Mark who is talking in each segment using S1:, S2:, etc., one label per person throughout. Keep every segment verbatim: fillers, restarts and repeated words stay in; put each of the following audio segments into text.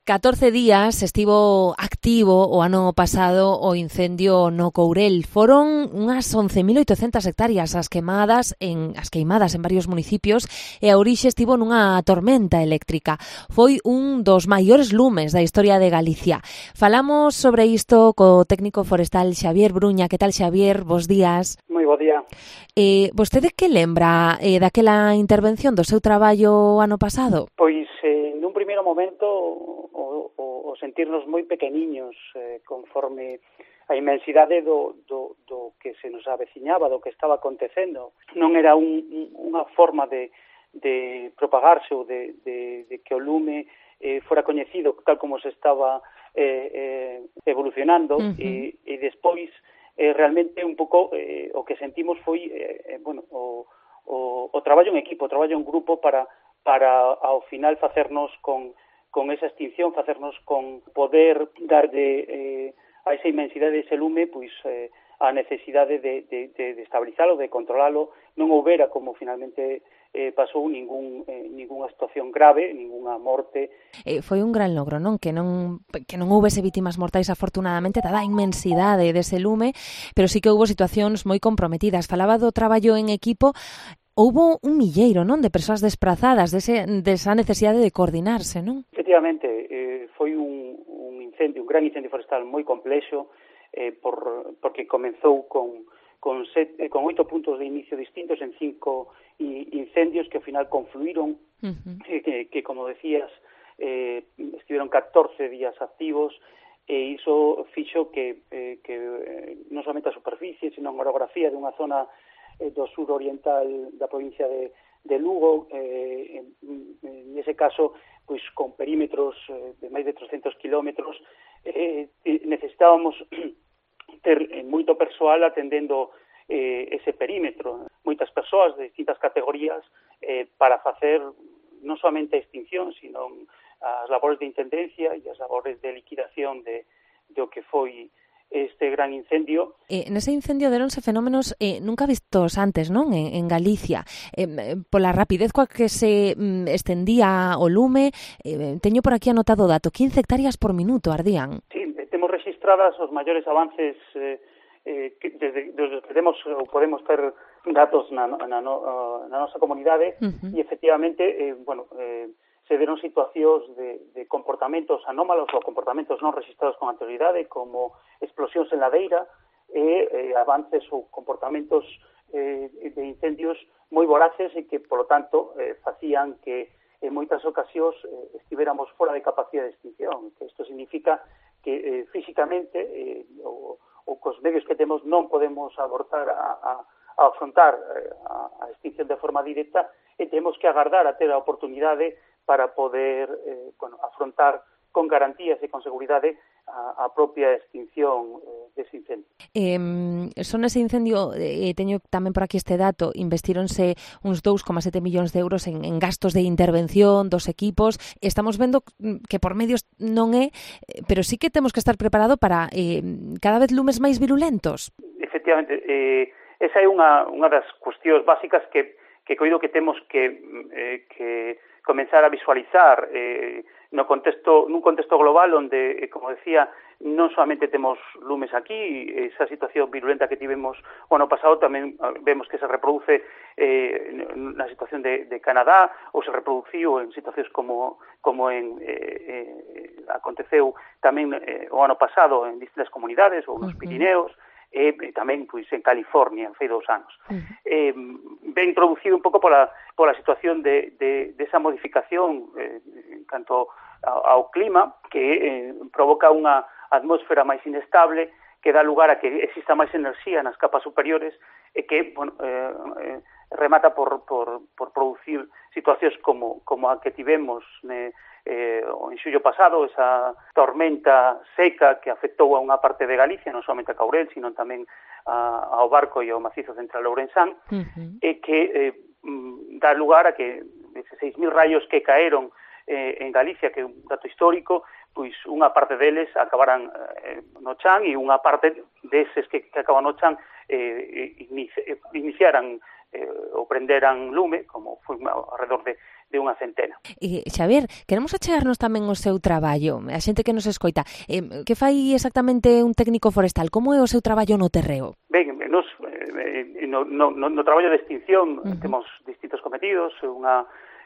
S1: catorce días estivo activo o ano pasado o incendio no Courel. Foron unhas once mil oitocentas hectáreas as quemadas en as queimadas en varios municipios e a orixe estivo nunha tormenta eléctrica. Foi un dos maiores lumes da historia de Galicia. Falamos sobre isto co técnico forestal Xavier Bruña. Que tal, Xavier? Bos días.
S2: Moi bo día.
S1: Eh, vostede que lembra eh, daquela intervención do seu traballo ano pasado?
S2: Pois, eh, nun primeiro momento, o, o, o sentirnos moi pequeniños, eh, conforme a inmensidade do, do, do que se nos aveciñaba, do que estaba acontecendo. Non era un, unha forma de, de propagarse ou de, de, de que o lume eh, fora coñecido tal como se estaba eh, eh, evolucionando, uh-huh. e, e despois eh, realmente un pouco eh, o que sentimos foi eh, bueno, o, o, o traballo en equipo, o traballo en grupo para para ao final facernos con, con esa extinción, facernos con poder dar de, eh, a esa inmensidade dese lume, pois eh, a necesidade de, de, de estabilizalo, de controlalo. Non houbera, como finalmente eh, pasou, ningún, eh, ninguna situación grave, ninguna morte.
S1: Eh, foi un gran logro, non? Que non que non houbese vítimas mortais, afortunadamente, dada a inmensidade dese lume, pero sí que houbo situacións moi comprometidas. Falaba do traballo en equipo. Houbo un milleiro, non, de persoas desprazadas, dese, desa necesidade de coordinarse, non?
S2: Efectivamente, eh, foi un, un incendio, un gran incendio forestal moi complexo, eh, por, porque comenzou con, con, set, eh, con oito puntos de inicio distintos en cinco incendios que ao final confluíron, uh-huh. eh, que, que, como decías, eh, estiveron catorce días activos, e iso fixo que, eh, que eh, non somente a superficie, sino a orografía de unha zona do sur oriental da provincia de, de Lugo, eh, en, en ese caso, pois con perímetros eh, de máis de trescentos kilómetros, eh, necesitábamos ter moito persoal atendendo eh, ese perímetro, moitas persoas de distintas categorías eh, para facer non somente a extinción, sino as labores de intendencia e as labores de liquidación de, do que foi este gran incendio.
S1: Eh, nese incendio deronse fenómenos eh, nunca vistos antes, non? En, en Galicia. Eh, pola rapidez coa que se mm, estendía o lume, eh, teño por aquí anotado o dato, quince hectáreas por minuto ardían.
S2: Sí, temos registradas os maiores avances eh, eh, que desde, desde que temos ou podemos ter datos na, na, na nosa comunidade, uh-huh. e efectivamente, eh, bueno, eh, se deron situacións de, de comportamentos anómalos ou comportamentos non registrados con anterioridade, como explosións en ladeira e eh, avances ou comportamentos eh, de incendios moi voraces e que, polo tanto, eh, facían que en moitas ocasións eh, estivéramos fora de capacidade de extinción. Que isto significa que eh, físicamente eh, ou, ou cos medios que temos non podemos abortar a, a, a afrontar eh, a, a extinción de forma directa e temos que agardar a ter a oportunidade para poder eh, bueno, afrontar con garantías e con seguridade a, a propia extinción eh, dese incendio.
S1: Eh, son ese incendio, eh, teño tamén por aquí este dato, investironse uns dous coma sete millóns de euros en, en gastos de intervención dos equipos. Estamos vendo que por medios non é, pero sí que temos que estar preparado para eh, cada vez lumes máis virulentos.
S2: Efectivamente, eh, esa é unha, unha das cuestións básicas que, que coido que temos que, eh, que comenzar a visualizar eh, no contexto, nun contexto global onde, eh, como decía, non solamente temos lumes aquí, esa situación virulenta que tivemos o ano pasado tamén vemos que se reproduce eh, na situación de, de Canadá ou se reproduciu en situacións como, como en, eh, eh, aconteceu tamén eh, o ano pasado en distintas comunidades ou nos Pirineos, e eh, tamén pois en California, en fai dous anos. Uh-huh. Eh, ben introducido un pouco pola, pola situación de, de, de esa modificación eh, en canto ao, ao clima, que eh, provoca unha atmósfera máis inestable, que dá lugar a que exista máis enerxía nas capas superiores e que, bueno, eh, eh, remata por, por, por producir situacións como, como a que tivemos ne, eh, en xullo pasado, esa tormenta seca que afectou a unha parte de Galicia, non somente a Caurel, sino tamén a, ao Barco e ao macizo central Ourensán, uh-huh. e que eh, dá lugar a que eses seis mil raios que caeron eh, en Galicia, que é un dato histórico, pois unha parte deles acabaran eh, no chan e unha parte deses que, que acaban no chan eh, inici, iniciaran eh, ou prenderan lume, como foi alrededor de, de unha centena.
S1: E, Xavier, queremos achegarnos tamén o seu traballo, a xente que nos escoita. Eh, que fai exactamente un técnico forestal? Como é o seu traballo no terreo?
S2: Ben, nos, eh, no, no, no traballo de extinción uh-huh. temos distintos cometidos, unha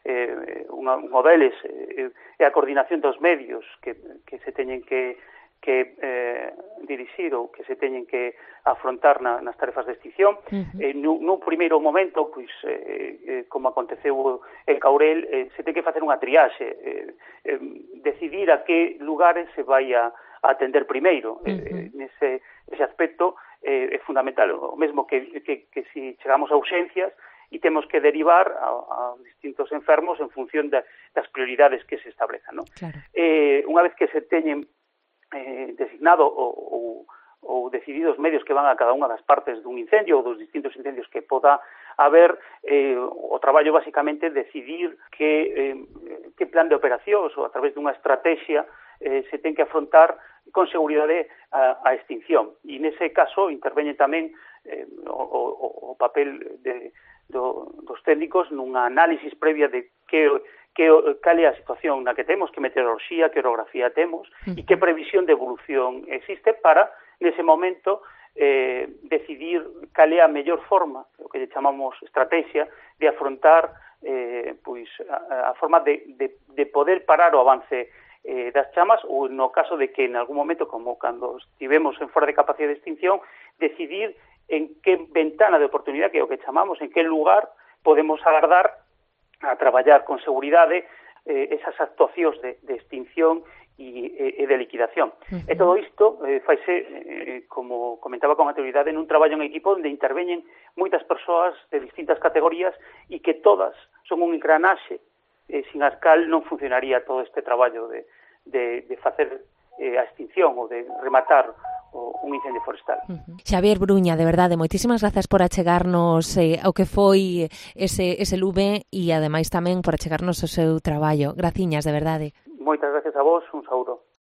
S2: eh, unha, unha deles eh, é a coordinación dos medios que, que se teñen que que eh, dirixir ou que se teñen que afrontar na, nas tarefas de extinción. Uh-huh. Eh, nun, nun primeiro momento, pois, eh, eh, como aconteceu en Caurel, eh, se ten que facer unha triaxe, eh, eh, decidir a que lugares se vai a, a atender primeiro. Uh-huh. Eh, nese, ese aspecto eh, é fundamental, o mesmo que, que, que si chegamos a urxencias e temos que derivar a, a distintos enfermos en función de, das prioridades que se establezan, ¿no? Claro. Eh, unha vez que se teñen Eh, designado ou, ou, ou decididos medios que van a cada unha das partes dun incendio ou dos distintos incendios que poda haber, eh, o traballo basicamente decidir que, eh, que plan de operacións ou a través dunha estrategia eh, se ten que afrontar con seguridade a, a extinción. E nese caso interveñe tamén eh, o, o, o papel de, do, dos técnicos nunha análisis previa de que que cal é a situación na que temos, que meteoroloxía, que orografía temos uh-huh. e que previsión de evolución existe para, nese momento, eh, decidir cal é a mellor forma, o que chamamos estrategia, de afrontar eh, pois, a, a forma de, de, de poder parar o avance eh, das chamas ou no caso de que en algún momento, como cando estivemos en fora de capacidade de extinción, decidir en que ventana de oportunidade, que é o que chamamos, en que lugar podemos agardar a traballar con seguridade eh, esas actuacións de, de extinción e, e de liquidación. Uh-huh. E todo isto eh, faise, eh, como comentaba con anterioridade, nun traballo en equipo onde interveñen moitas persoas de distintas categorías e que todas son un engranaxe eh, sin as cal non funcionaría todo este traballo de, de, de facer eh, a extinción ou de rematar un incendio forestal.
S1: Uh-huh. Xavier Bruña, de verdade, moitísimas grazas por achegarnos eh, ao que foi ese, ese Lume e ademais tamén por achegarnos o seu traballo. Graciñas, de verdade.
S2: Moitas gracias a vos, un saúdo.